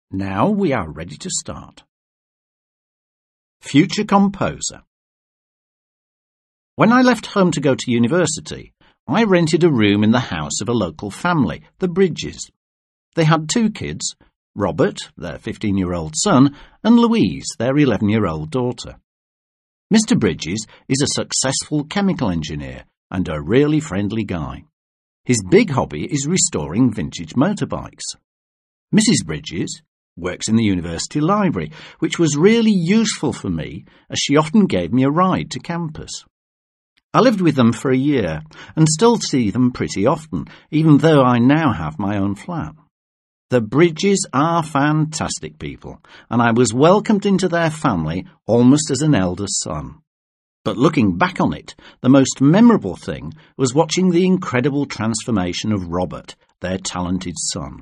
Now we are ready to start. Future composer. When I left home to go to university, I rented a room in the house of a local family, the Bridges. They had 2 kids, Robert, their 15-year-old son, and Louise, their 11-year-old daughter. Mr. Bridges is a successful chemical engineer and a really friendly guy. His big hobby is restoring vintage motorbikes. Mrs. Bridges works in the university library, which was really useful for me as she often gave me a ride to campus. I lived with them for a year and still see them pretty often, even though I now have my own flat. The Bridges are fantastic people, and I was welcomed into their family almost as an elder son. But looking back on it, the most memorable thing was watching the incredible transformation of Robert, their talented son.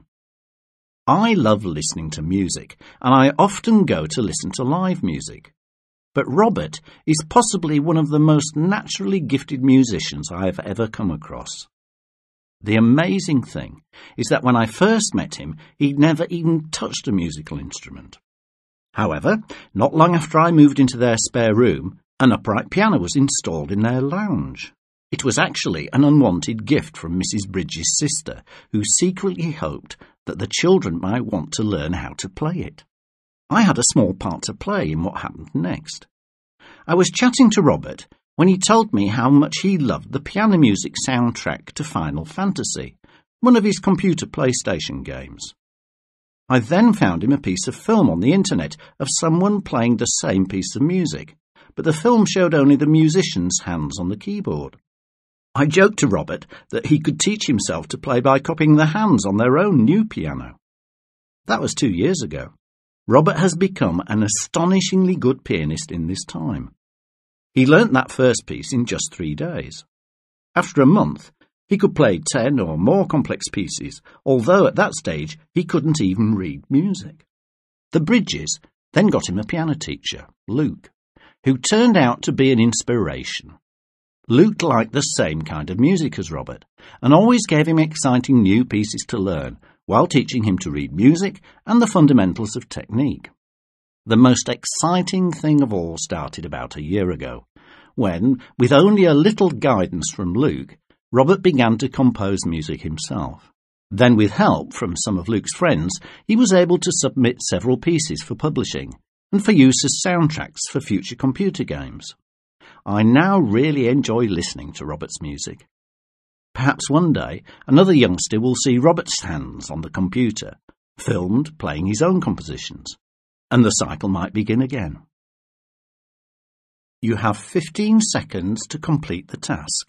I love listening to music, and I often go to listen to live music. But Robert is possibly one of the most naturally gifted musicians I have ever come across. The amazing thing is that when I first met him, he'd never even touched a musical instrument. However, not long after I moved into their spare room, an upright piano was installed in their lounge. It was actually an unwanted gift from Mrs. Bridges' sister, who secretly hoped that the children might want to learn how to play it. I had a small part to play in what happened next. I was chatting to Robert when he told me how much he loved the piano music soundtrack to Final Fantasy, one of his computer PlayStation games. I then found him a piece of film on the internet of someone playing the same piece of music, but the film showed only the musician's hands on the keyboard. I joked to Robert that he could teach himself to play by copying the hands on their own new piano. That was 2 years ago. Robert has become an astonishingly good pianist in this time. He learnt that first piece in just 3 days. After a month, he could play 10 or more complex pieces, although at that stage he couldn't even read music. The Bridges then got him a piano teacher, Luke, who turned out to be an inspiration. Luke liked the same kind of music as Robert, and always gave him exciting new pieces to learn, while teaching him to read music and the fundamentals of technique. The most exciting thing of all started about a year ago, when, with only a little guidance from Luke, Robert began to compose music himself. Then, with help from some of Luke's friends, he was able to submit several pieces for publishing, and for use as soundtracks for future computer games. I now really enjoy listening to Robert's music. Perhaps one day another youngster will see Robert's hands on the computer, filmed playing his own compositions, and the cycle might begin again. You have 15 seconds to complete the task.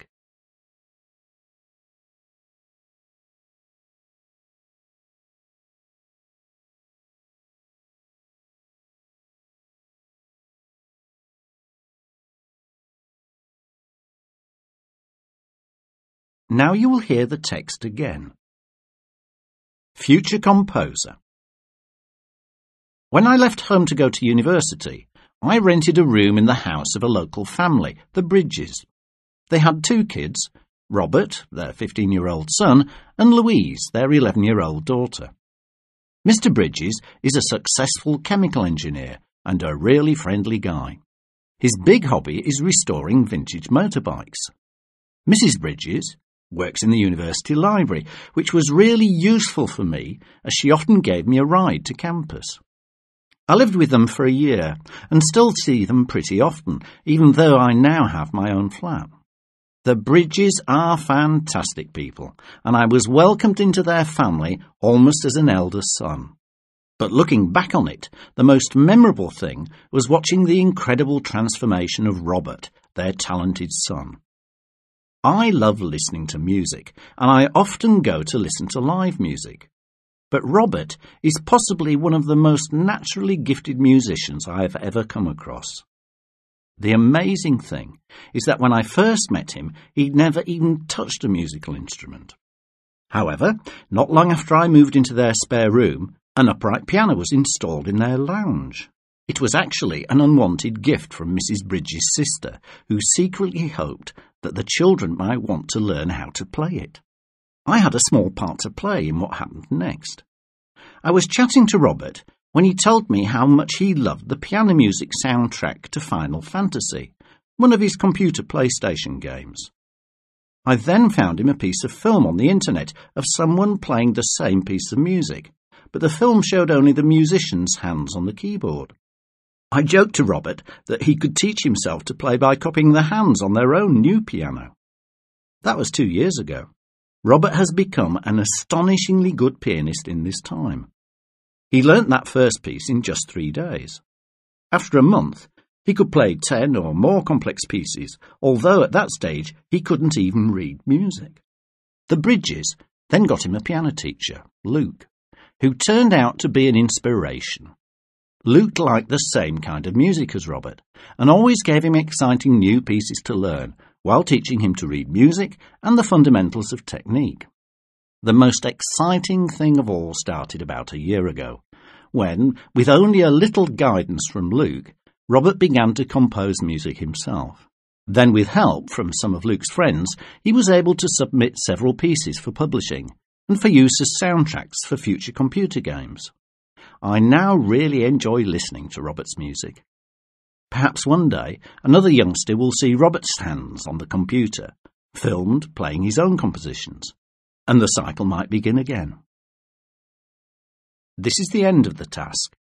Now you will hear the text again. Future composer. When I left home to go to university, I rented a room in the house of a local family, the Bridges. They had 2 kids, Robert, their 15-year-old son, and Louise, their 11-year-old daughter. Mr. Bridges is a successful chemical engineer and a really friendly guy. His big hobby is restoring vintage motorbikes. Mrs. Bridges works in the university library, which was really useful for me as she often gave me a ride to campus. I lived with them for a year and still see them pretty often, even though I now have my own flat. The Bridges are fantastic people, and I was welcomed into their family almost as an elder son. But looking back on it, the most memorable thing was watching the incredible transformation of Robert, their talented son. I love listening to music, and I often go to listen to live music. But Robert is possibly one of the most naturally gifted musicians I have ever come across. The amazing thing is that when I first met him, he'd never even touched a musical instrument. However, not long after I moved into their spare room, an upright piano was installed in their lounge. It was actually an unwanted gift from Mrs. Bridges' sister, who secretly hoped that the children might want to learn how to play it. I had a small part to play in what happened next. I was chatting to Robert when he told me how much he loved the piano music soundtrack to Final Fantasy, one of his computer PlayStation games. I then found him a piece of film on the internet of someone playing the same piece of music, but the film showed only the musician's hands on the keyboard. I joked to Robert that he could teach himself to play by copying the hands on their own new piano. That was 2 years ago. Robert has become an astonishingly good pianist in this time. He learnt that first piece in just 3 days. After a month, he could play 10 or more complex pieces, although at that stage he couldn't even read music. The Bridges then got him a piano teacher, Luke, who turned out to be an inspiration. Luke liked the same kind of music as Robert, and always gave him exciting new pieces to learn, while teaching him to read music and the fundamentals of technique. The most exciting thing of all started about a year ago, when, with only a little guidance from Luke, Robert began to compose music himself. Then, with help from some of Luke's friends, he was able to submit several pieces for publishing and for use as soundtracks for future computer games. I now really enjoy listening to Robert's music. Perhaps one day another youngster will see Robert's hands on the computer, filmed playing his own compositions, and the cycle might begin again. This is the end of the task.